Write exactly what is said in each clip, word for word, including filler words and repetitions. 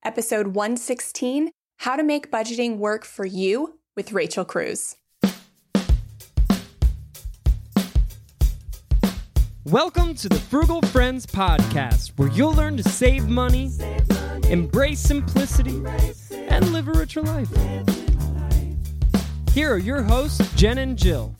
episode one sixteen, How to Make Budgeting Work for You with Rachel Cruz. Welcome to the Frugal Friends Podcast, where you'll learn to save money, save money embrace simplicity, embrace and live a richer life. Here are your hosts, Jen and Jill.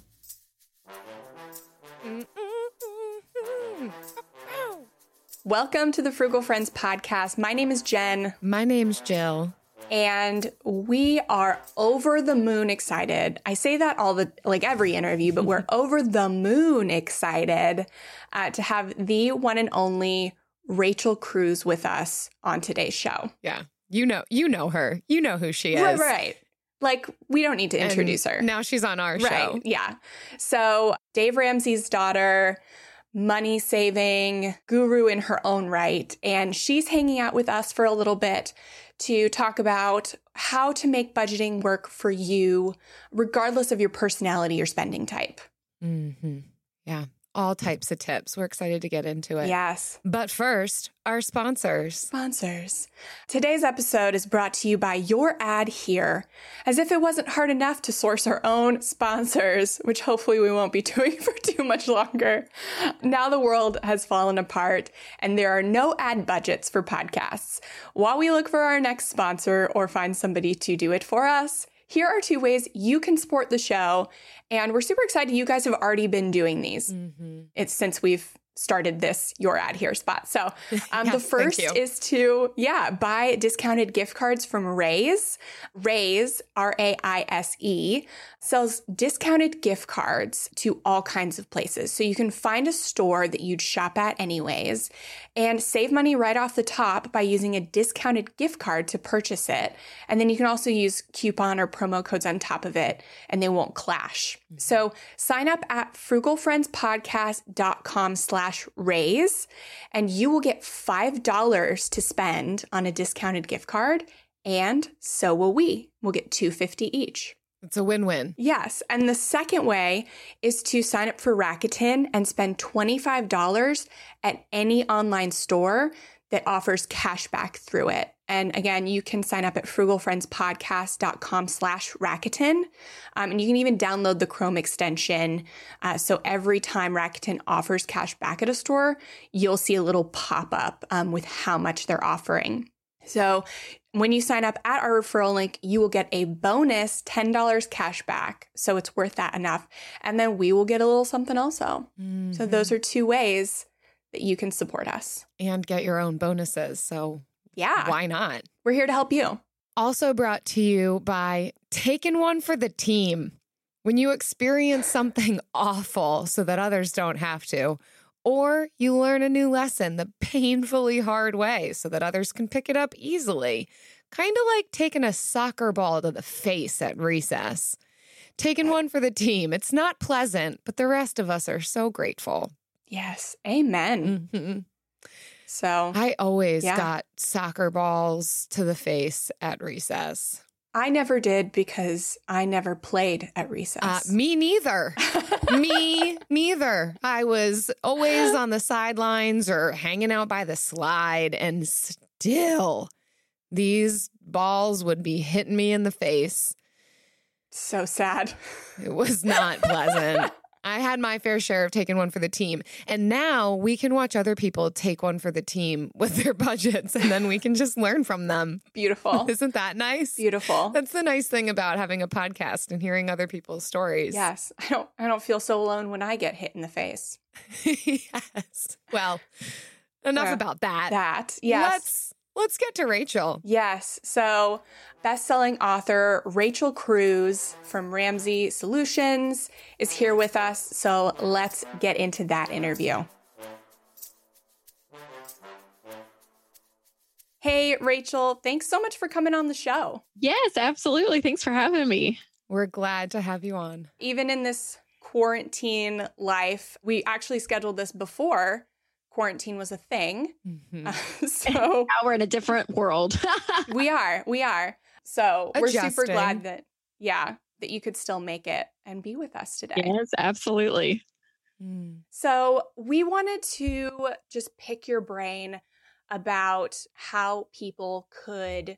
Welcome to the Frugal Friends Podcast. My name is Jen. My name's Jill. And we are over the moon excited. I say that all the, like every interview, but we're over the moon excited uh, to have the one and only Rachel Cruz with us on today's show. Yeah. You know, you know her. You know who she is. Right, right. Like, we don't need to introduce and her. Now she's on our right, show. Yeah. So Dave Ramsey's daughter, money saving guru in her own right. And she's hanging out with us for a little bit to talk about how to make budgeting work for you, regardless of your personality or spending type. Mm-hmm. Yeah. All types of tips. We're excited to get into it. Yes. But first, our sponsors. Sponsors. Today's episode is brought to you by Your Ad Here. As if it wasn't hard enough to source our own sponsors, which hopefully we won't be doing for too much longer. Now the world has fallen apart and there are no ad budgets for podcasts. While we look for our next sponsor or find somebody to do it for us, here are two ways you can support the show, and we're super excited you guys have already been doing these. Mm-hmm. It's since we've started this Your Ad Here spot. So um, yes, the first is to, yeah, buy discounted gift cards from Raise. Raise, R A I S E, sells discounted gift cards to all kinds of places. So you can find a store that you'd shop at anyways and save money right off the top by using a discounted gift card to purchase it. And then you can also use coupon or promo codes on top of it and they won't clash. Mm-hmm. So sign up at frugalfriendspodcast.com slash raise, and you will get five dollars to spend on a discounted gift card, and so will we. We'll get two dollars and fifty cents each. It's a win-win. Yes. And the second way is to sign up for Rakuten and spend twenty-five dollars at any online store that offers cash back through it. And again, you can sign up at frugalfriendspodcast.com slash Rakuten. Um, and you can even download the Chrome extension. Uh, so every time Rakuten offers cash back at a store, you'll see a little pop-up um, with how much they're offering. So when you sign up at our referral link, you will get a bonus ten dollars cash back. So it's worth that enough. And then we will get a little something also. Mm-hmm. So those are two ways that you can support us. And get your own bonuses. So yeah, why not? We're here to help you. Also brought to you by Taking One for the Team. When you experience something awful so that others don't have to, or you learn a new lesson the painfully hard way so that others can pick it up easily, kind of like taking a soccer ball to the face at recess. Taking one for the team. It's not pleasant, but the rest of us are so grateful. Yes. Amen. Mm-hmm. So I always yeah. got soccer balls to the face at recess. I never did because I never played at recess. Uh, me neither. me neither. I was always on the sidelines or hanging out by the slide, and still these balls would be hitting me in the face. So sad. It was not pleasant. I had my fair share of taking one for the team. And now we can watch other people take one for the team with their budgets, and then we can just learn from them. Beautiful. Isn't that nice? Beautiful. That's the nice thing about having a podcast and hearing other people's stories. Yes. I don't I don't feel so alone when I get hit in the face. Yes. Well, enough uh, about that. That. Yes. Let's Let's get to Rachel. Yes. So, best-selling author Rachel Cruz from Ramsey Solutions is here with us. So, let's get into that interview. Hey, Rachel, thanks so much for coming on the show. Yes, absolutely. Thanks for having me. We're glad to have you on. Even in this quarantine life, we actually scheduled this before quarantine was a thing. Mm-hmm. Uh, so now we're in a different world. we are, we are. So Adjusting. We're super glad that, yeah, that you could still make it and be with us today. Yes, absolutely. Mm. So we wanted to just pick your brain about how people could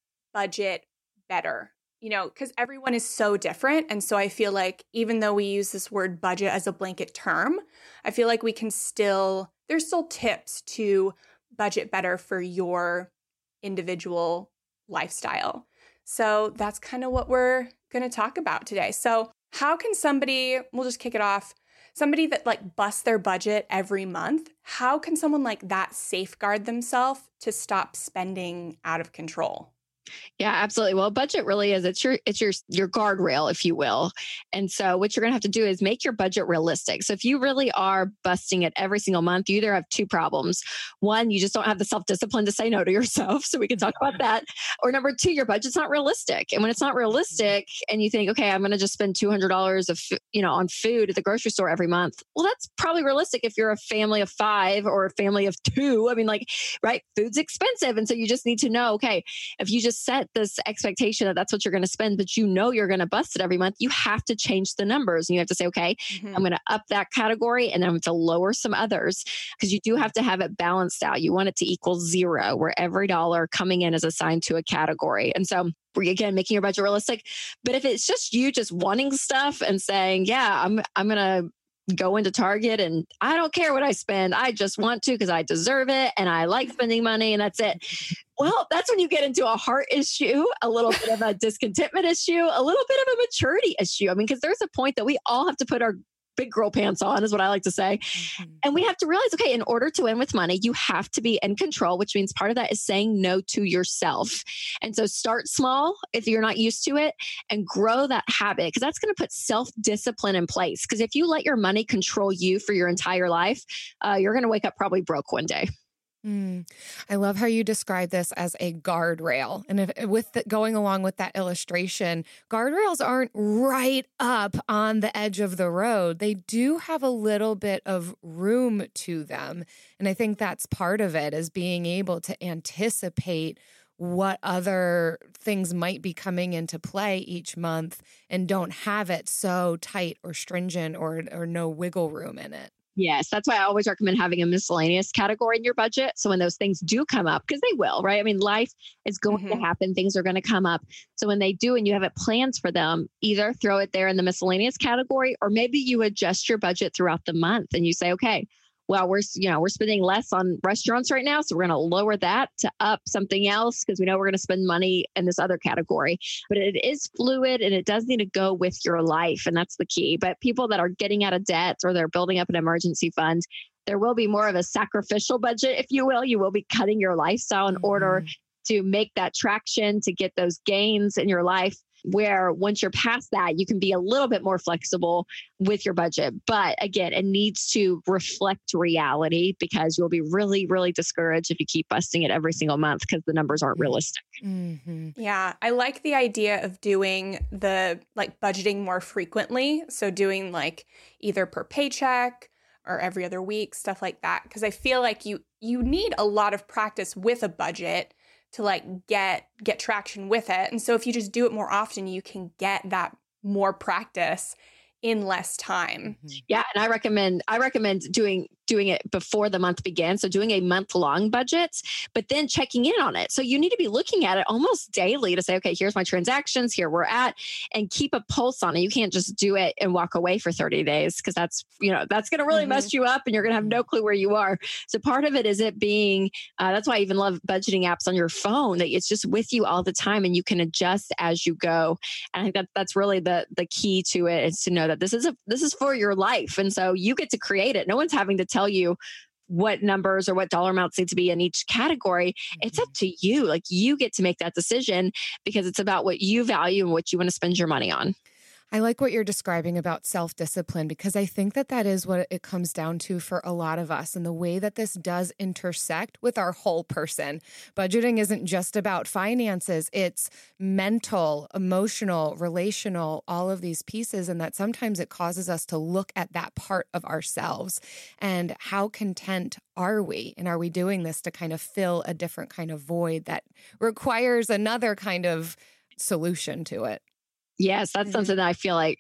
budget better, you know, because everyone is so different. And so I feel like even though we use this word budget as a blanket term, I feel like we can still, there's still tips to budget better for your individual lifestyle. So that's kind of what we're going to talk about today. So how can somebody, we'll just kick it off, somebody that like busts their budget every month, how can someone like that safeguard themselves to stop spending out of control? Yeah, absolutely. Well, budget really is, it's your, it's your, your guardrail, if you will. And so what you're going to have to do is make your budget realistic. So if you really are busting it every single month, you either have two problems. One, you just don't have the self-discipline to say no to yourself. So we can talk about that. Or number two, your budget's not realistic. And when it's not realistic and you think, okay, I'm going to just spend two hundred dollars of, you know, on food at the grocery store every month. Well, that's probably realistic if you're a family of five or a family of two. I mean, like, right. Food's expensive. And so you just need to know, okay, if you just set this expectation that that's what you're going to spend, but you know you're going to bust it every month, you have to change the numbers. And you have to say, okay, mm-hmm. I'm going to up that category and I'm going to lower some others, because you do have to have it balanced out. You want it to equal zero, where every dollar coming in is assigned to a category. And so again, making your budget realistic. But if it's just you just wanting stuff and saying, yeah, I'm I'm going to go into Target and I don't care what I spend. I just want to because I deserve it and I like spending money and that's it. Well, that's when you get into a heart issue, a little bit of a discontentment issue, a little bit of a maturity issue. I mean, because there's a point that we all have to put our big girl pants on, is what I like to say. Mm-hmm. And we have to realize, okay, in order to win with money, you have to be in control, which means part of that is saying no to yourself. And so start small if you're not used to it and grow that habit, because that's going to put self-discipline in place. Because if you let your money control you for your entire life, uh, you're going to wake up probably broke one day. Mm. I love how you describe this as a guardrail. And if, with the, going along with that illustration, guardrails aren't right up on the edge of the road. They do have a little bit of room to them. And I think that's part of it, is being able to anticipate what other things might be coming into play each month and don't have it so tight or stringent or, or no wiggle room in it. Yes, that's why I always recommend having a miscellaneous category in your budget. So when those things do come up, because they will, right? I mean, life is going mm-hmm. to happen. Things are going to come up. So when they do and you have it plans for them, either throw it there in the miscellaneous category, or maybe you adjust your budget throughout the month and you say, okay, well, we're, you know, we're spending less on restaurants right now. So we're going to lower that to up something else because we know we're going to spend money in this other category. But it is fluid and it does need to go with your life. And that's the key. But people that are getting out of debt or they're building up an emergency fund, there will be more of a sacrificial budget, if you will. You will be cutting your lifestyle in mm-hmm. order to make that traction, to get those gains in your life, where once you're past that, you can be a little bit more flexible with your budget. But again, it needs to reflect reality, because you'll be really, really discouraged if you keep busting it every single month because the numbers aren't realistic. Mm-hmm. Yeah. I like the idea of doing the like budgeting more frequently. So doing like either per paycheck or every other week, stuff like that. Because I feel like you you need a lot of practice with a budget to like get get traction with it. And so if you just do it more often, you can get that more practice in less time. Yeah. And I recommend, I recommend doing, doing it before the month begins. So doing a month long budget, but then checking in on it. So you need to be looking at it almost daily to say, okay, here's my transactions, here we're at, and keep a pulse on it. You can't just do it and walk away for thirty days, because that's, you know, that's going to really mm-hmm. mess you up and you're going to have no clue where you are. So part of it is it being, uh, that's why I even love budgeting apps on your phone, that it's just with you all the time and you can adjust as you go. And I think that that's really the, the key to it, is to know that this is a, this is for your life. And so you get to create it. No one's having to tell you what numbers or what dollar amounts need to be in each category. Mm-hmm. It's up to you. Like, you get to make that decision, because it's about what you value and what you want to spend your money on. I like what you're describing about self-discipline, because I think that that is what it comes down to for a lot of us, and the way that this does intersect with our whole person. Budgeting isn't just about finances. It's mental, emotional, relational, all of these pieces. And that sometimes it causes us to look at that part of ourselves and how content are we? And are we doing this to kind of fill a different kind of void that requires another kind of solution to it? Yes, that's mm-hmm. something that I feel like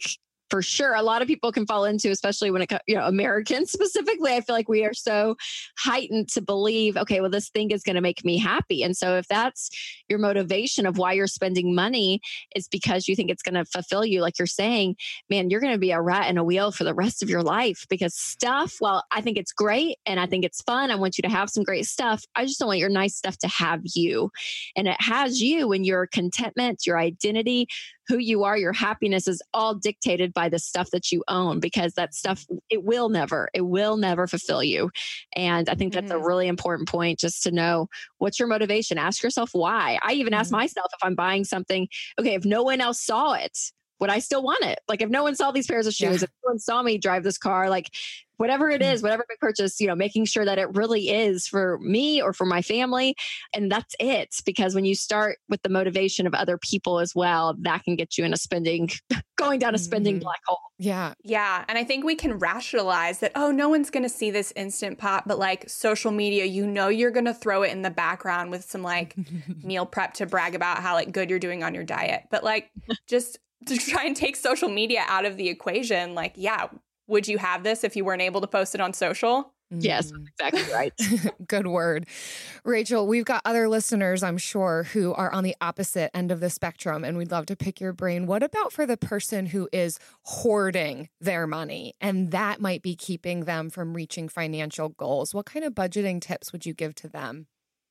for sure a lot of people can fall into, especially when it comes, you know, Americans specifically. I feel like we are so heightened to believe, okay, well, this thing is going to make me happy. And so if that's your motivation of why you're spending money is because you think it's going to fulfill you, like you're saying, man, you're going to be a rat in a wheel for the rest of your life. Because stuff, well, I think it's great and I think it's fun. I want you to have some great stuff. I just don't want your nice stuff to have you. And it has you and your contentment, your identity, who you are, your happiness is all dictated by the stuff that you own, because that stuff, it will never, it will never fulfill you. And I think that's mm-hmm. a really important point, just to know what's your motivation. Ask yourself why. I even mm-hmm. ask myself if I'm buying something, okay, if no one else saw it, would I still want it? Like if no one saw these pairs of shoes, yeah. if no one saw me drive this car, like whatever it is, whatever I purchase, you know, making sure that it really is for me or for my family. And that's it. Because when you start with the motivation of other people as well, that can get you in a spending, going down a spending mm-hmm. black hole. Yeah. Yeah. And I think we can rationalize that, oh, no one's going to see this Instant Pot, but like social media, you know, you're going to throw it in the background with some like meal prep to brag about how like good you're doing on your diet. But like just to try and take social media out of the equation, like, yeah, would you have this if you weren't able to post it on social? Yes, exactly right. Good word. Rachel, we've got other listeners, I'm sure, who are on the opposite end of the spectrum, and we'd love to pick your brain. What about for the person who is hoarding their money, and that might be keeping them from reaching financial goals? What kind of budgeting tips would you give to them?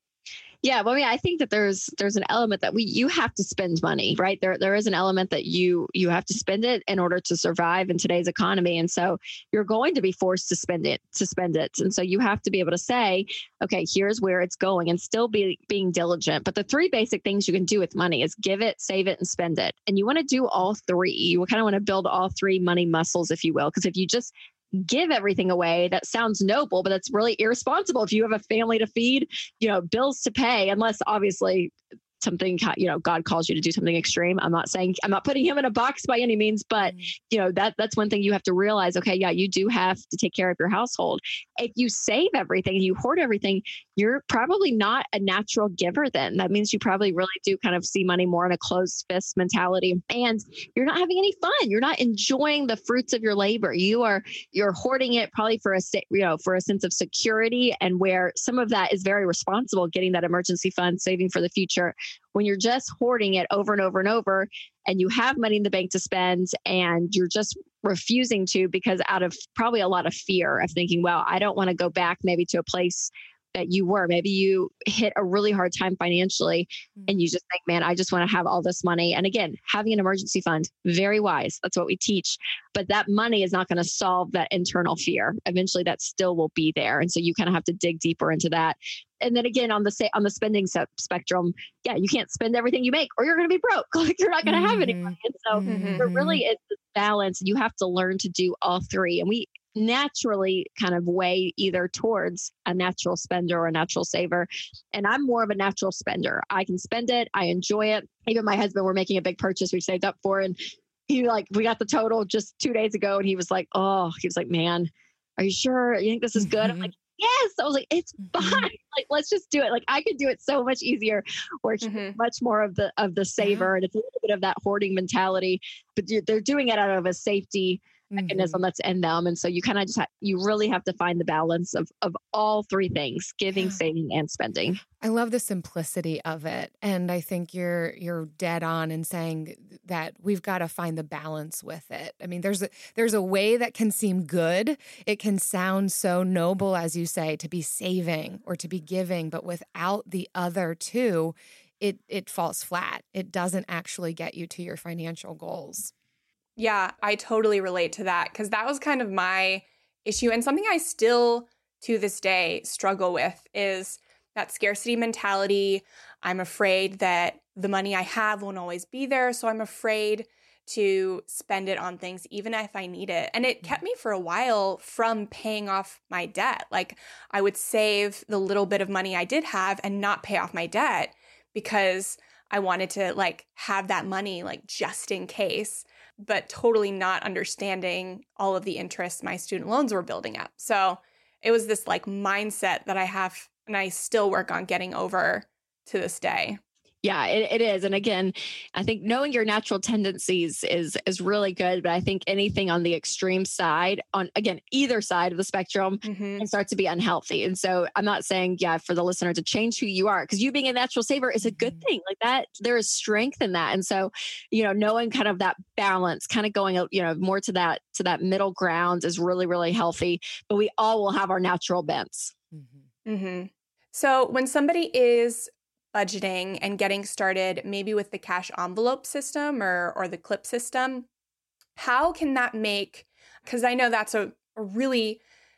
Yeah, well, I mean, I think that there's there's an element that we you have to spend money, right? There there is an element that you you have to spend it in order to survive in today's economy, and so you're going to be forced to spend it to spend it, and so you have to be able to say, okay, here's where it's going, and still be being diligent. But the three basic things you can do with money is give it, save it, and spend it, and you want to do all three. You kind of want to build all three money muscles, if you will, because if you just give everything away, that sounds noble, but that's really irresponsible. If you have a family to feed, you know, bills to pay, unless obviously something, you know, God calls you to do something extreme. I'm not saying, I'm not putting him in a box by any means, but you know, that that's one thing you have to realize. Okay. Yeah, you do have to take care of your household. If you save everything and you hoard everything, you're probably not a natural giver then. That means you probably really do kind of see money more in a closed fist mentality, and you're not having any fun. You're not enjoying the fruits of your labor. You are, you're hoarding it probably for a, you know, for a sense of security, and where some of that is very responsible, getting that emergency fund, saving for the future. When you're just hoarding it over and over and over, and you have money in the bank to spend, and you're just refusing to, because out of probably a lot of fear of thinking, well, I don't want to go back maybe to a place that you were. Maybe you hit a really hard time financially and you just think, man, I just want to have all this money. And again, having an emergency fund, very wise. That's what we teach. But that money is not going to solve that internal fear. Eventually that still will be there. And so you kind of have to dig deeper into that. And then again, on the say on the spending spectrum, yeah, you can't spend everything you make or you're going to be broke. Like you're not going to mm-hmm. have any money. And so mm-hmm. there really is this balance. You have to learn to do all three. And we naturally kind of weigh either towards a natural spender or a natural saver. And I'm more of a natural spender. I can spend it. I enjoy it. Even my husband, we're making a big purchase we saved up for. And he like, we got the total just two days ago. And he was like, oh, he was like, man, are you sure you think this is good? Mm-hmm. I'm like, yes. I was like, it's fine. Mm-hmm. Like, let's just do it. Like I could do it so much easier, where it's mm-hmm. much more of the, of the saver. Yeah. And it's a little bit of that hoarding mentality, but they're doing it out of a safety mechanism that's in them. And so you kind of just, ha- you really have to find the balance of, of all three things, giving, saving, and spending. I love the simplicity of it. And I think you're, you're dead on in saying that we've got to find the balance with it. I mean, there's a, there's a way that can seem good. It can sound so noble, as you say, to be saving or to be giving, but without the other two, it, it falls flat. It doesn't actually get you to your financial goals. Yeah, I totally relate to that, because that was kind of my issue, and something I still to this day struggle with is that scarcity mentality. I'm afraid that the money I have won't always be there, so I'm afraid to spend it on things even if I need it. And it kept me for a while from paying off my debt. Like I would save the little bit of money I did have and not pay off my debt because I wanted to like have that money like just in case, but totally not understanding all of the interest my student loans were building up. So it was this like mindset that I have, and I still work on getting over to this day. Yeah, it, it is. And again, I think knowing your natural tendencies is is really good. But I think anything on the extreme side, on again, either side of the spectrum, Mm-hmm. can start to be unhealthy. And so I'm not saying, yeah, for the listener to change who you are, because you being a natural saver is a good thing. Like that, there is strength in that. And so, you know, knowing kind of that balance, kind of going, you know, more to that to that middle ground is really, really healthy. But we all will have our natural bents. Mm-hmm. Mm-hmm. So when somebody is budgeting and getting started maybe with the cash envelope system or or the clip system, how can that make, because I know that's a, a really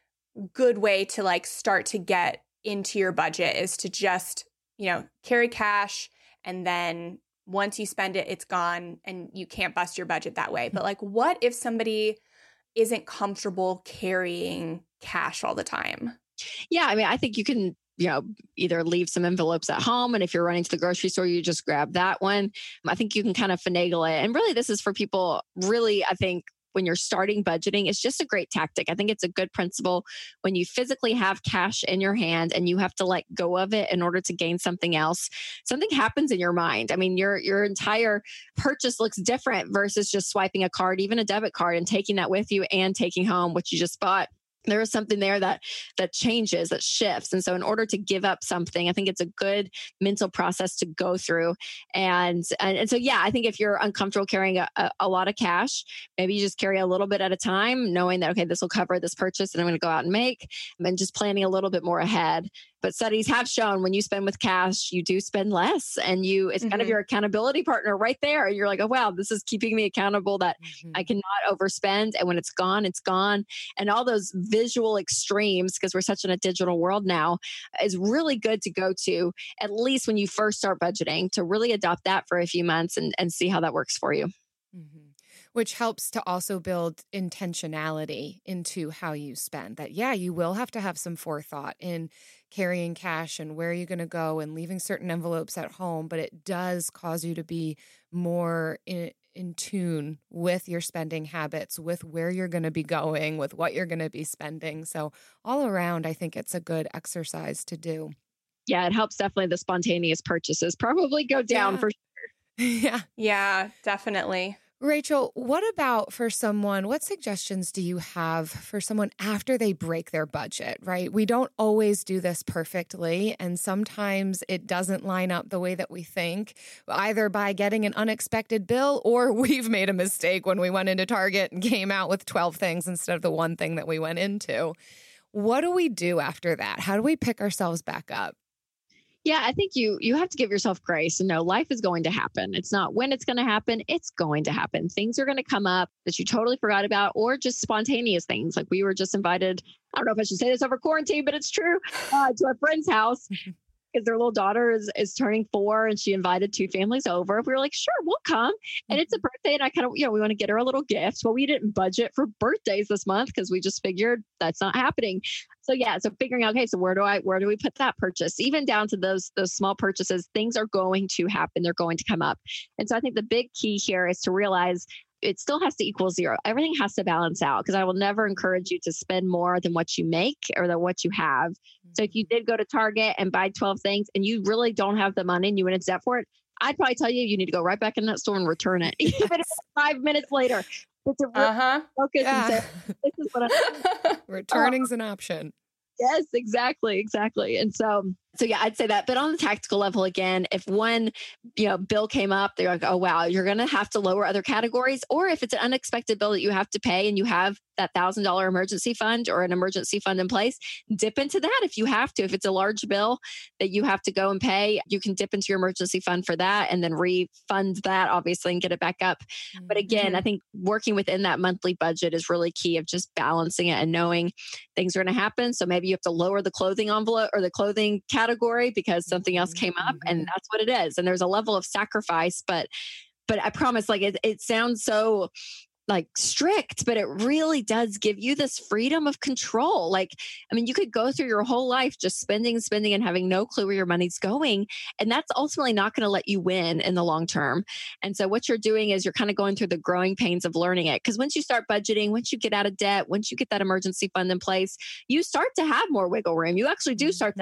good way to like start to get into your budget is to just, you know, carry cash, and then once you spend it, it's gone and you can't bust your budget that way. But like, what if somebody isn't comfortable carrying cash all the time? Yeah, I mean, I think you can, you know, either leave some envelopes at home. And if you're running to the grocery store, you just grab that one. I think you can kind of finagle it. And really, this is for people really, I think, when you're starting budgeting, it's just a great tactic. I think it's a good principle when you physically have cash in your hand and you have to let go of it in order to gain something else. Something happens in your mind. I mean, your your entire purchase looks different versus just swiping a card, even a debit card, and taking that with you and taking home what you just bought. There is something there that that changes, that shifts. And so in order to give up something, I think it's a good mental process to go through. And and, and so, yeah, I think if you're uncomfortable carrying a, a, a lot of cash, maybe you just carry a little bit at a time, knowing that, okay, this will cover this purchase that I'm going to go out and make, and just planning a little bit more ahead. But studies have shown when you spend with cash, you do spend less, and you it's mm-hmm. kind of your accountability partner right there. You're like, oh, wow, this is keeping me accountable that mm-hmm. I cannot overspend. And when it's gone, it's gone. And all those visual extremes, because we're such in a digital world now, is really good to go to, at least when you first start budgeting, to really adopt that for a few months and, and see how that works for you. Mm-hmm. Which helps to also build intentionality into how you spend. That, yeah, you will have to have some forethought in carrying cash and where you're going to go and leaving certain envelopes at home, but it does cause you to be more in, in tune with your spending habits, with where you're going to be going, with what you're going to be spending. So all around, I think it's a good exercise to do. Yeah, it helps definitely the spontaneous purchases probably go down yeah. for sure. Yeah. Yeah, definitely. Rachel, what about for someone, what suggestions do you have for someone after they break their budget, right? We don't always do this perfectly, and sometimes it doesn't line up the way that we think, either by getting an unexpected bill or we've made a mistake when we went into Target and came out with twelve things instead of the one thing that we went into. What do we do after that? How do we pick ourselves back up? Yeah, I think you you have to give yourself grace and know life is going to happen. It's not when it's going to happen, it's going to happen. Things are going to come up that you totally forgot about, or just spontaneous things. Like we were just invited, I don't know if I should say this over quarantine, but it's true, uh, to a friend's house because their little daughter is, is turning four and she invited two families over. We were like, sure, we'll come. And it's a birthday and I kind of, you know, we want to get her a little gift. Well, we didn't budget for birthdays this month because we just figured that's not happening. So yeah, so figuring out, okay, so where do I, where do we put that purchase? Even down to those, those small purchases, things are going to happen. They're going to come up. And so I think the big key here is to realize it still has to equal zero. Everything has to balance out, because I will never encourage you to spend more than what you make or than what you have. Mm-hmm. So if you did go to Target and buy twelve things and you really don't have the money and you went into debt for it, I'd probably tell you, you need to go right back in that store and return it, yes. even if it's five minutes later. It's a uh-huh. focus. Yeah. And say, this is what I'm Returning's an option. Yes, exactly. Exactly. And so, so yeah, I'd say that. But on the tactical level, again, if one, you know, bill came up, they're like, oh, wow, you're going to have to lower other categories. Or if it's an unexpected bill that you have to pay and you have that thousand dollar emergency fund or an emergency fund in place, dip into that if you have to. If it's a large bill that you have to go and pay, you can dip into your emergency fund for that and then refund that, obviously, and get it back up. Mm-hmm. But again, I think working within that monthly budget is really key, of just balancing it and knowing things are going to happen. So maybe you have to lower the clothing envelope or the clothing category because something else came up, and that's what it is. And there's a level of sacrifice, but but I promise, like it, it sounds so like strict, but it really does give you this freedom of control. Like, I mean, you could go through your whole life just spending, spending and having no clue where your money's going. And that's ultimately not going to let you win in the long term. And so what you're doing is you're kind of going through the growing pains of learning it. Because once you start budgeting, once you get out of debt, once you get that emergency fund in place, you start to have more wiggle room. You actually do start to have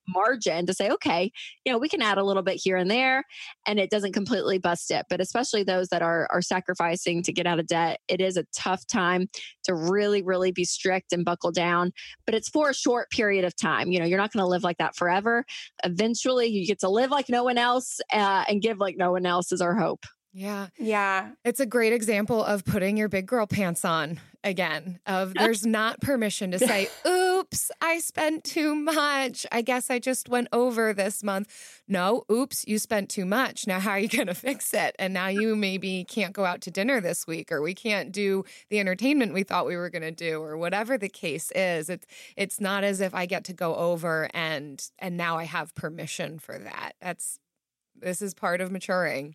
margin to say, okay, you know, we can add a little bit here and there and it doesn't completely bust it. But especially those that are, are sacrificing to get out of debt, it is a tough time to really, really be strict and buckle down. But it's for a short period of time. You know, you're not going to live like that forever. Eventually, you get to live like no one else uh, and give like no one else is our hope. Yeah. Yeah. It's a great example of putting your big girl pants on again, of there's not permission to say, oops, I spent too much. I guess I just went over this month. No, oops, you spent too much. Now, how are you going to fix it? And now you maybe can't go out to dinner this week, or we can't do the entertainment we thought we were going to do, or whatever the case is. It's it's not as if I get to go over and and now I have permission for that. That's this is part of maturing.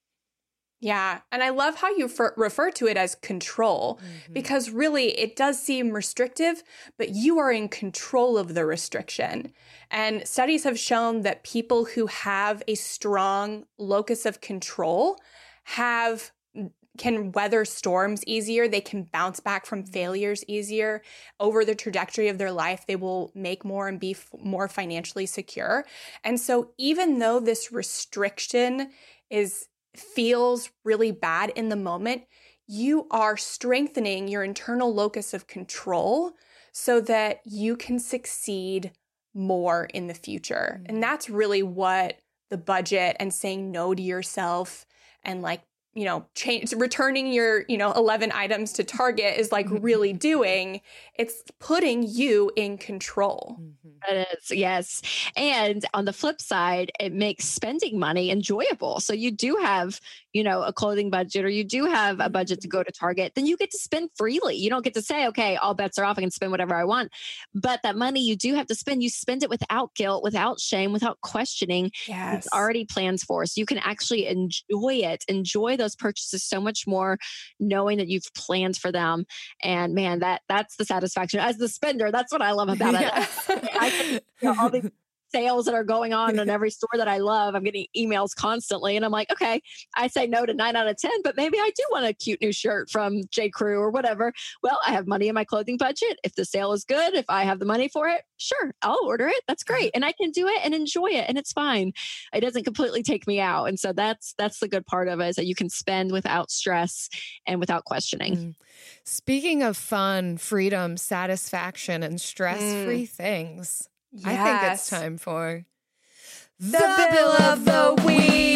Yeah. And I love how you fer- refer to it as control, mm-hmm. because really it does seem restrictive, but you are in control of the restriction. And studies have shown that people who have a strong locus of control have can weather storms easier. They can bounce back from failures easier. Over the trajectory of their life, they will make more and be f- more financially secure. And so even though this restriction is feels really bad in the moment, you are strengthening your internal locus of control so that you can succeed more in the future. Mm-hmm. And that's really what the budget and saying no to yourself and like, you know, change, returning your, you know, eleven items to Target is like really doing. It's putting you in control. It is, yes. And on the flip side, it makes spending money enjoyable. So you do have, you know, a clothing budget, or you do have a budget to go to Target, then you get to spend freely. You don't get to say, okay, all bets are off, I can spend whatever I want. But that money you do have to spend, you spend it without guilt, without shame, without questioning. Yes. It's already planned for. So you can actually enjoy it, enjoy those purchases so much more, knowing that you've planned for them. And man, that that's the satisfaction. As the spender, that's what I love about it. Yeah. I can, you know, all these sales that are going on in every store that I love. I'm getting emails constantly, and I'm like, okay, I say no to nine out of ten, but maybe I do want a cute new shirt from J. Crew or whatever. Well, I have money in my clothing budget. If the sale is good, if I have the money for it, sure, I'll order it. That's great, and I can do it and enjoy it, and it's fine. It doesn't completely take me out, and so that's that's the good part of it, is that you can spend without stress and without questioning. Mm. Speaking of fun, freedom, satisfaction, and stress-free mm. things. Yes. I think it's time for the, the Bill of the Week.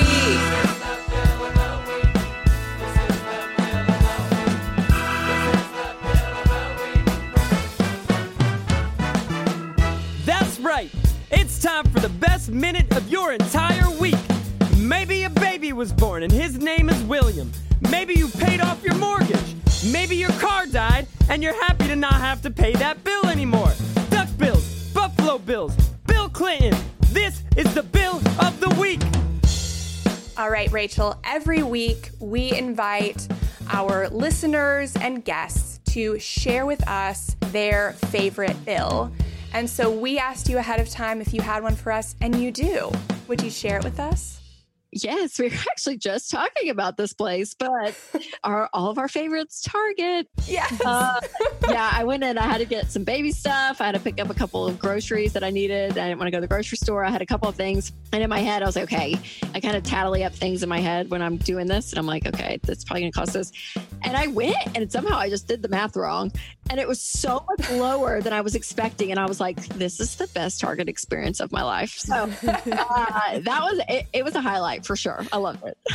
That's right. It's time for the best minute of your entire week. Maybe a baby was born and his name is William. Maybe you paid off your mortgage. Maybe your car died and you're happy to not have to pay that bill anymore. Duck bills, Buffalo Bills, Bill Clinton. This is the Bill of the Week. All right, Rachel, every week we invite our listeners and guests to share with us their favorite bill. And so we asked you ahead of time if you had one for us, and you do. Would you share it with us? Yes, we were actually just talking about this place, but our all of our favorites, Target. Yes. Uh, yeah, I went in, I had to get some baby stuff. I had to pick up a couple of groceries that I needed. I didn't want to go to the grocery store. I had a couple of things. And in my head, I was like, okay, I kind of tally up things in my head when I'm doing this. And I'm like, okay, that's probably going to cost this. And I went, and somehow I just did the math wrong. And it was so much lower than I was expecting. And I was like, this is the best Target experience of my life. So uh, that was, it, it was a highlight for sure. I loved it.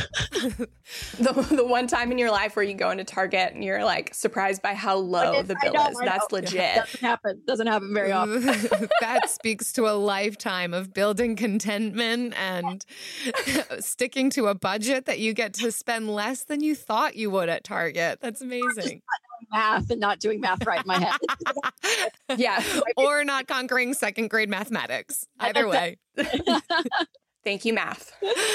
the, the one time in your life where you go into Target and you're like surprised by how low Okay, the bill know, is. That's legit. Doesn't happen. Doesn't happen very often. That speaks to a lifetime of building contentment and sticking to a budget that you get to spend less than you thought you would at Target. That's amazing. Math and not doing math right in my head. Yeah. Or not conquering second grade mathematics. Either way. Thank you, math.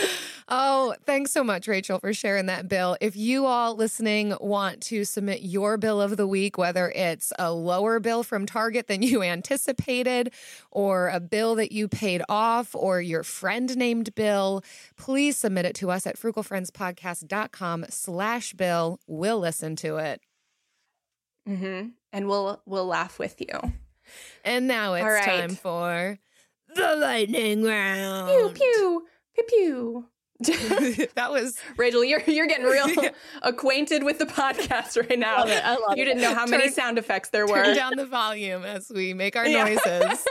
Oh, thanks so much, Rachel, for sharing that bill. If you all listening want to submit your bill of the week, whether it's a lower bill from Target than you anticipated, or a bill that you paid off, or your friend named Bill, please submit it to us at frugalfriendspodcast.com slash bill. We'll listen to it. Mm-hmm. And we'll we'll laugh with you. And now it's right. time for The lightning round. Pew, pew, pew, pew. That was Rachel, you're you're getting real acquainted with the podcast right now. I love it. I love you it. didn't know how many Turn- sound effects there were. turn down the volume as we make our Yeah. noises.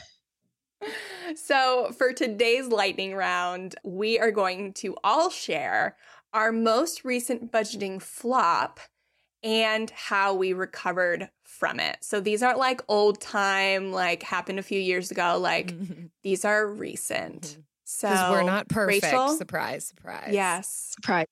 So for today's lightning round, we are going to all share our most recent budgeting flop and how we recovered from it. So these aren't like old time, like happened a few years ago. Like these are recent. So Because we're not perfect. Rachel? Surprise, surprise. Yes. Surprise.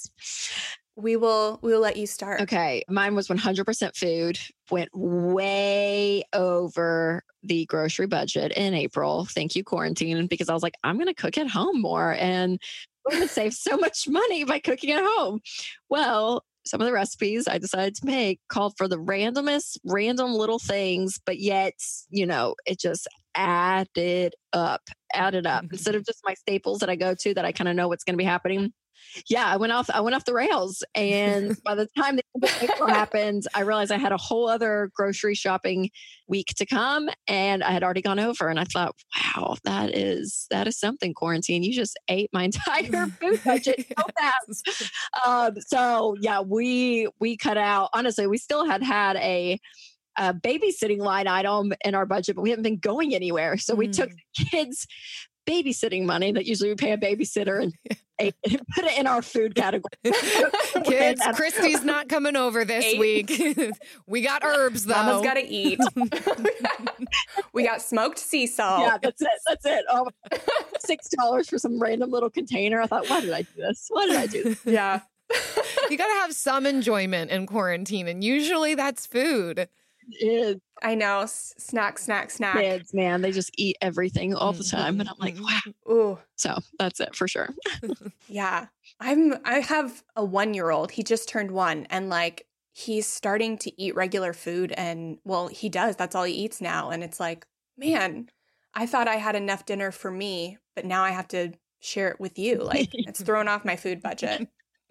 We will we will let you start. Okay. Mine was one hundred percent food, went way over the grocery budget in April. Thank you, quarantine, because I was like, I'm going to cook at home more and we're going to save so much money by cooking at home. Well, some of the recipes I decided to make called for the randomest, random little things, but yet, you know, it just added up, added up. Instead of just my staples that I go to that I kind of know what's going to be happening. Yeah, I went off. I went off the rails, and by the time the end of April happened, I realized I had a whole other grocery shopping week to come, and I had already gone over. And I thought, wow, that is that is something. Quarantine, you just ate my entire food budget so fast. Um, so yeah, we we cut out. Honestly, we still had had a. a babysitting line item in our budget, but we haven't been going anywhere. So we Mm. took the kids' babysitting money that usually we pay a babysitter and ate, put it in our food category. Kids, And- Christy's not coming over this Eight. week. We got herbs, though. Mama's got to eat. We got smoked sea salt. Yeah, that's it. That's it. Oh, six dollars for some random little container. I thought, why did I do this? Why did I do this? Yeah. You got to have some enjoyment in quarantine, and usually that's food. It, I know. S- snack, snack, snack. kids, man, they just eat everything all the time, and I'm like, wow. Ooh. So that's it for sure. Yeah. I'm I have a one-year-old. He just turned one and like he's starting to eat regular food and well, he does. That's all he eats now and it's like, man, I thought I had enough dinner for me, but now I have to share it with you. Like it's throwing off my food budget.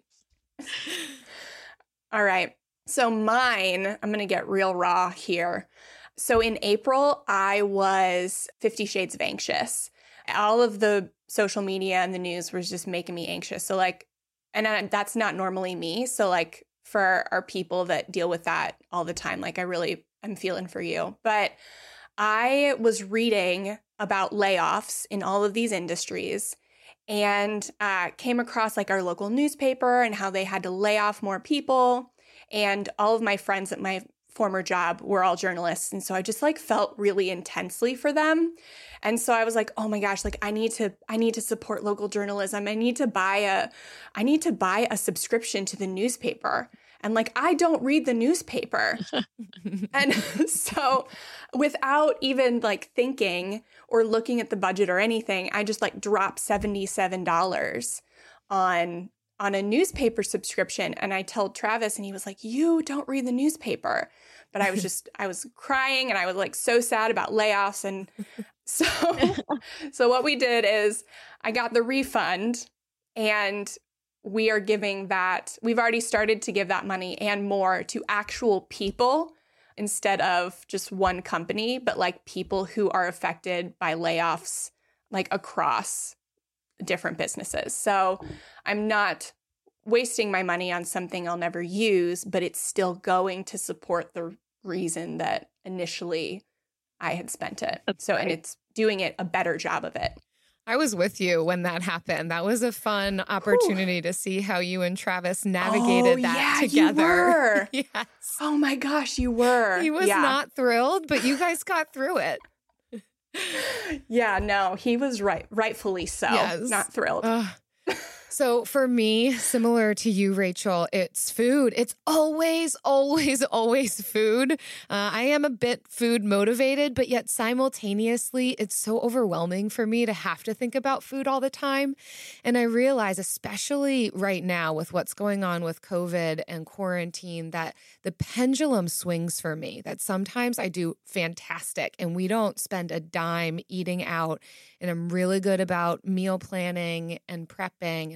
All right. So mine, I'm going to get real raw here. So in April, I was Fifty Shades of Anxious. All of the social media and the news was just making me anxious. So like, and I, that's not normally me. So like for our people that deal with that all the time, like I really, I'm feeling for you. But I was reading about layoffs in all of these industries and uh, came across like our local newspaper and how they had to lay off more people. And all of my friends at my former job were all journalists. And so I just like felt really intensely for them. And so I was like, oh my gosh, like I need to, I need to support local journalism. I need to buy a, I need to buy a subscription to the newspaper. And like, I don't read the newspaper. And so without even like thinking or looking at the budget or anything, I just like dropped seventy-seven dollars on on a newspaper subscription. And I told Travis and he was like, you don't read the newspaper. But I was just, I was crying and I was like so sad about layoffs. And so, so what we did is I got the refund and we are giving that, we've already started to give that money and more to actual people instead of just one company, but like people who are affected by layoffs, like across different businesses. So I'm not wasting my money on something I'll never use, but it's still going to support the reason that initially I had spent it. That's so, right. and it's doing it a better job of it. I was with you when that happened. That was a fun opportunity to see how you and Travis navigated Oh, that yeah, you together. were. Yes. Oh my gosh, you were. He was yeah. not thrilled, but you guys got through it. Yeah, no, he was right, rightfully so. Yes. Not thrilled. Ugh. So for me, similar to you, Rachel, it's food. It's always, always, always food. Uh, I am a bit food motivated, but yet simultaneously, it's so overwhelming for me to have to think about food all the time. And I realize, especially right now with what's going on with COVID and quarantine, that the pendulum swings for me, that sometimes I do fantastic and we don't spend a dime eating out. And I'm really good about meal planning and prepping and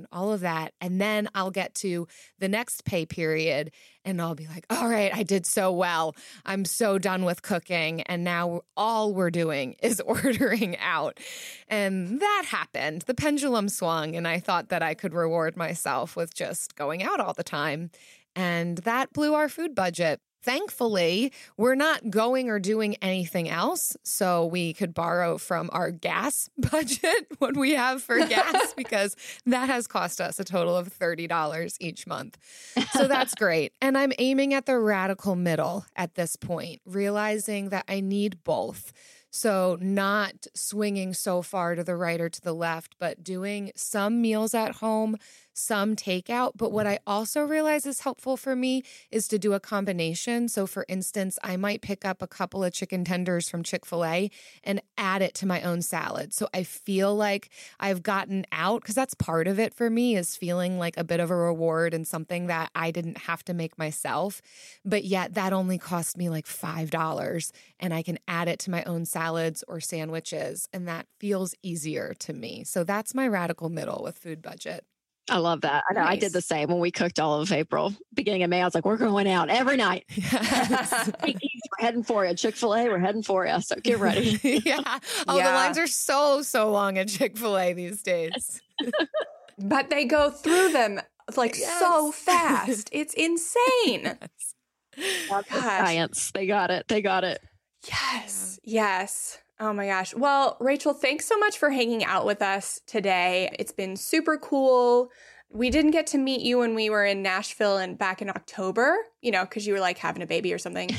all of that. And then I'll get to the next pay period and I'll be like, all right, I did so well. I'm so done with cooking. And now all we're doing is ordering out. And that happened. The pendulum swung and I thought that I could reward myself with just going out all the time. And that blew our food budget. Thankfully, we're not going or doing anything else, so we could borrow from our gas budget what we have for gas because that has cost us a total of thirty dollars each month. So that's great. And I'm aiming at the radical middle at this point, realizing that I need both. So not swinging so far to the right or to the left, but doing some meals at home, some takeout. But what I also realize is helpful for me is to do a combination. So for instance, I might pick up a couple of chicken tenders from Chick-fil-A and add it to my own salad. So I feel like I've gotten out, because that's part of it for me, is feeling like a bit of a reward and something that I didn't have to make myself. But yet that only cost me like five dollars and I can add it to my own salads or sandwiches. And that feels easier to me. So that's my radical middle with food budget. I love that. I know nice. I did the same when we cooked all of April. Beginning of May, I was like, we're going out every night. Yes. We're heading for you. Chick-fil-A, we're heading for you. So get ready. yeah. Oh, yeah. The lines are so, so long at Chick-fil-A these days. But they go through them like yes. so fast. It's insane. Yes. Science. They got it. They got it. Yes. Yes. Oh my gosh. Well, Rachel, thanks so much for hanging out with us today. It's been super cool. We didn't get to meet you when we were in Nashville and back in October, you know, because you were like having a baby or something.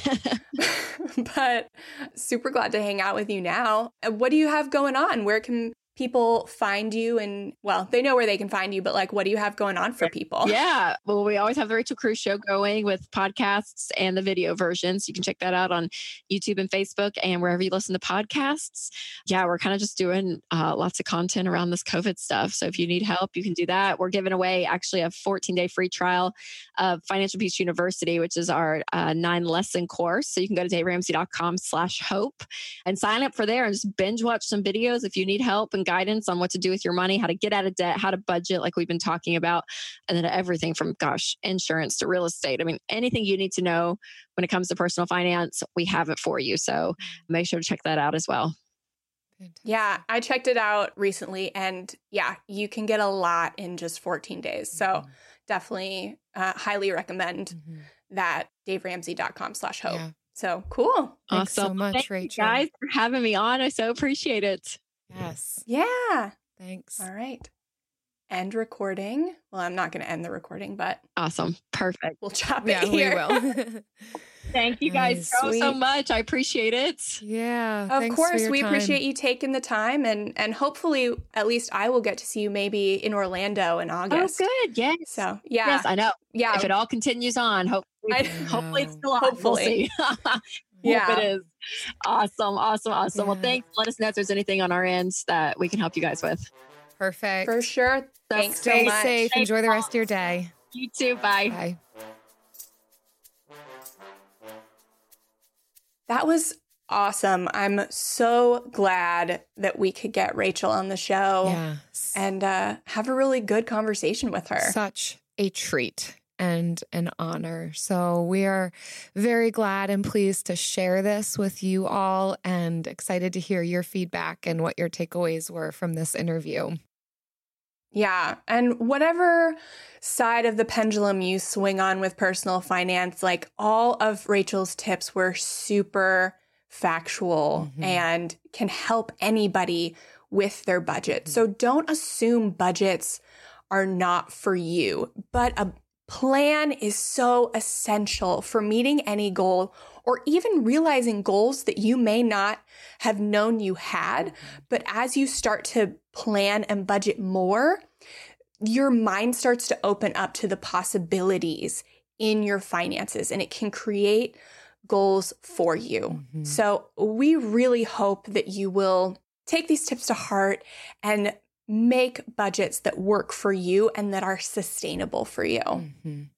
But super glad to hang out with you now. What do you have going on? Where can people find you? And well, they know where they can find you, but like, what do you have going on for people? Yeah. Well, we always have the Rachel Cruze Show going with podcasts and the video versions. You can check that out on YouTube and Facebook and wherever you listen to podcasts. Yeah, we're kind of just doing uh, lots of content around this COVID stuff. So if you need help, you can do that. We're giving away actually a fourteen day free trial of Financial Peace University, which is our uh, nine lesson course. So you can go to daveramsey.com slash hope and sign up for there and just binge watch some videos if you need help and guidance on what to do with your money, how to get out of debt, how to budget, like we've been talking about, and then everything from, gosh, insurance to real estate. I mean, anything you need to know when it comes to personal finance, we have it for you. So make sure to check that out as well. Yeah, I checked it out recently and yeah, you can get a lot in just fourteen days. So mm-hmm. definitely uh, highly recommend mm-hmm. that daveramsey.com slash hope. Yeah. So cool. Thanks awesome. so much, Thank Rachel. You guys for having me on. I so appreciate it. Yes. Yeah. Thanks. All right. End recording. Well, I'm not going to end the recording, but awesome. Perfect. We'll chop yeah, it here. We will. Thank you guys nice. so, so much. I appreciate it. Yeah. Of course. We time. appreciate you taking the time and, and hopefully at least I will get to see you maybe in Orlando in August. Oh, good. Yes. So, yeah. Yes, I know. Yeah. If it all continues on, hopefully, I hopefully it's still on. Hopefully. We'll see. Yeah. Hope it is. Awesome. Awesome. Awesome. Yeah. Well, thanks. Let us know if there's anything on our end that we can help you guys with. Perfect. For sure. Thanks Stay so much. safe. Stay Enjoy calm. the rest of your day. You too. Bye. Bye. That was awesome. I'm so glad that we could get Rachel on the show yes. and uh, have a really good conversation with her. Such a treat and an honor. So we are very glad and pleased to share this with you all and excited to hear your feedback and what your takeaways were from this interview. Yeah. And whatever side of the pendulum you swing on with personal finance, like all of Rachel's tips were super factual mm-hmm. and can help anybody with their budget. Mm-hmm. So don't assume budgets are not for you, but a plan is so essential for meeting any goal or even realizing goals that you may not have known you had. But as you start to plan and budget more, your mind starts to open up to the possibilities in your finances and it can create goals for you. Mm-hmm. So we really hope that you will take these tips to heart and make budgets that work for you and that are sustainable for you. Mm-hmm.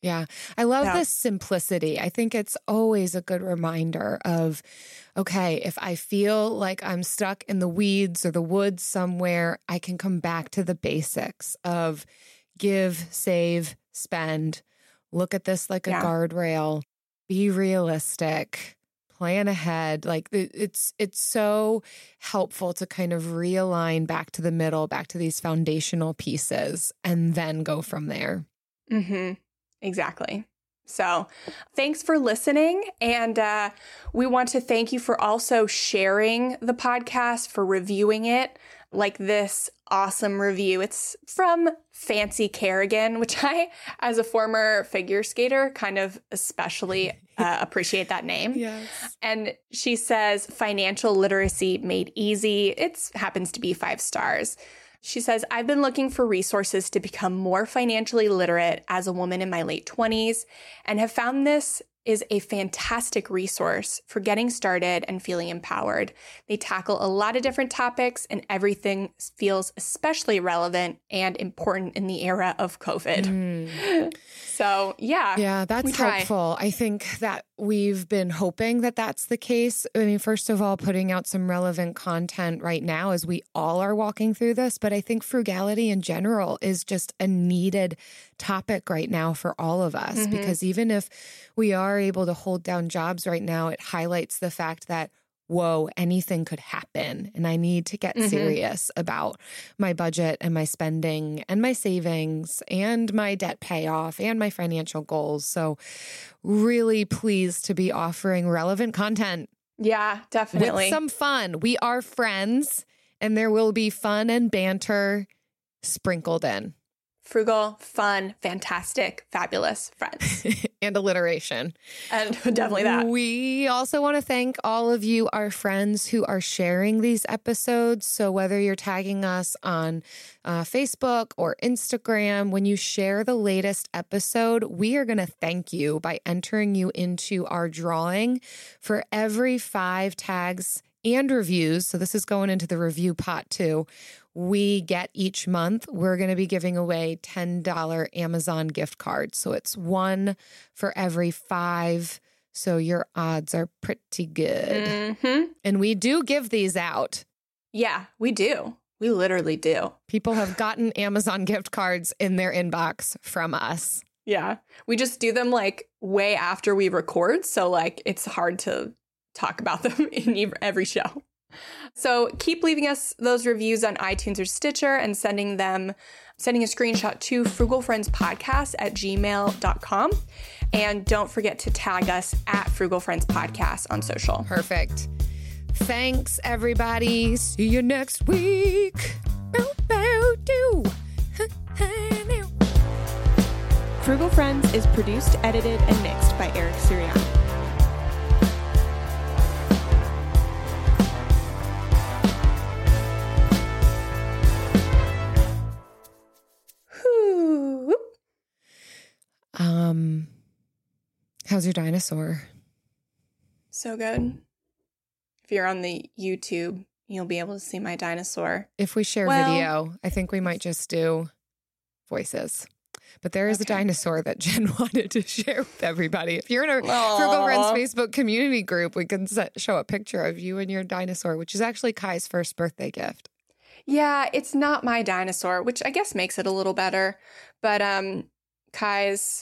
Yeah. I love Yeah. this simplicity. I think it's always a good reminder of, okay, if I feel like I'm stuck in the weeds or the woods somewhere, I can come back to the basics of give, save, spend, look at this like a Yeah. guardrail, be realistic, plan ahead. Like it- it's it's so helpful to kind of realign back to the middle, back to these foundational pieces, and then go from there. Mm-hmm. Exactly. So thanks for listening. And uh, we want to thank you for also sharing the podcast, for reviewing it, like this awesome review. It's from Fancy Kerrigan, which I, as a former figure skater, kind of especially uh, appreciate that name. Yes. And she says, financial literacy made easy. It happens to be five stars. She says, I've been looking for resources to become more financially literate as a woman in my late twenties and have found this is a fantastic resource for getting started and feeling empowered. They tackle a lot of different topics and everything feels especially relevant and important in the era of COVID. Mm. So, yeah. Yeah, we that's try. helpful. I think that we've been hoping that that's the case. I mean, first of all, putting out some relevant content right now as we all are walking through this. But I think frugality in general is just a needed topic right now for all of us, Mhm. because even if we are able to hold down jobs right now, it highlights the fact that, whoa, anything could happen. And I need to get Mhm. serious about my budget and my spending and my savings and my debt payoff and my financial goals. So really pleased to be offering relevant content Yeah, definitely. with some fun. We are friends and there will be fun and banter sprinkled in. Frugal, fun, fantastic, fabulous friends. And alliteration. And definitely that. We also want to thank all of you, our friends who are sharing these episodes. So whether you're tagging us on uh, Facebook or Instagram, when you share the latest episode, we are going to thank you by entering you into our drawing for every five tags and reviews. So this is going into the review pot too. We get each month, we're going to be giving away ten dollars Amazon gift cards. So it's one for every five. So your odds are pretty good. hmm And we do give these out. Yeah, we do. We literally do. People have gotten Amazon gift cards in their inbox from us. Yeah. We just do them like way after we record. So like it's hard to talk about them in every show. So keep leaving us those reviews on iTunes or Stitcher and sending them, sending a screenshot to frugalfriendspodcast at gmail dot com. And don't forget to tag us at Frugal Friends Podcast on social. Perfect. Thanks, everybody. See you next week. Bow, bow, do. Frugal Friends is produced, edited, and mixed by Eric Sirianni. Whew. Um, how's your dinosaur? So good. If you're on the YouTube, you'll be able to see my dinosaur. If we share Well- video, I think we might just do voices. But there is a Okay. dinosaur that Jen wanted to share with everybody. If you're in a Frugal Friends Aw. Facebook community group, we can set, show a picture of you and your dinosaur, which is actually Kai's first birthday gift. Yeah, it's not my dinosaur, which I guess makes it a little better. But um Kai's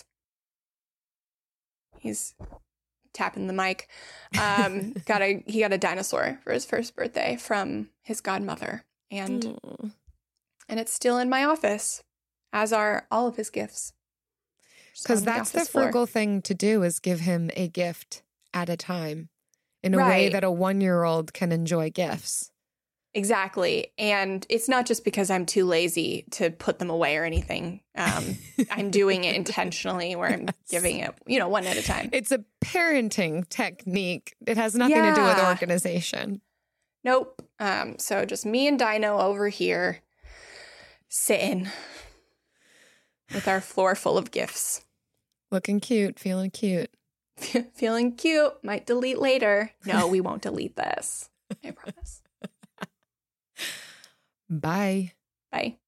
he's tapping the mic. Um got a he got a dinosaur for his first birthday from his godmother. And Mm. and it's still in my office, as are all of his gifts. Just Because on that's the office floor. frugal thing to do, is give him a gift at a time in a way Right. that a one-year-old can enjoy gifts. Exactly. And it's not just because I'm too lazy to put them away or anything. Um, I'm doing it intentionally where I'm Yes. giving it, you know, one at a time. It's a parenting technique. It has nothing to do with Yeah. organization. Nope. Um, so just me and Dino over here sitting with our floor full of gifts. Looking cute, feeling cute. Feeling cute. Might delete later. No, we won't delete this. I promise. Bye. Bye.